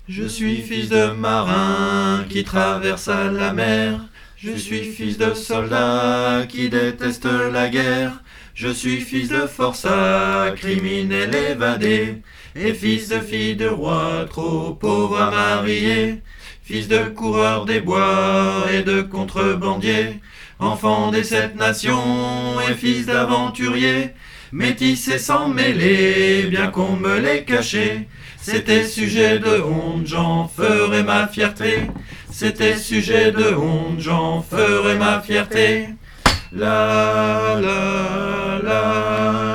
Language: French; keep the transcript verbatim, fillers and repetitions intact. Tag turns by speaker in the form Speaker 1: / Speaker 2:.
Speaker 1: Je suis fils de marin qui traversa la mer. Je suis fils de soldat qui déteste la guerre. Je suis fils de forçat, criminel évadé, et fils de fille de roi, trop pauvre à marier. Fils de coureur des bois et de contrebandier, enfant des sept nations et fils d'aventurier. Métis et sans mêler, bien qu'on me l'ait caché, c'était sujet de honte, j'en ferai ma fierté. C'était sujet de honte, j'en ferai ma fierté. La la la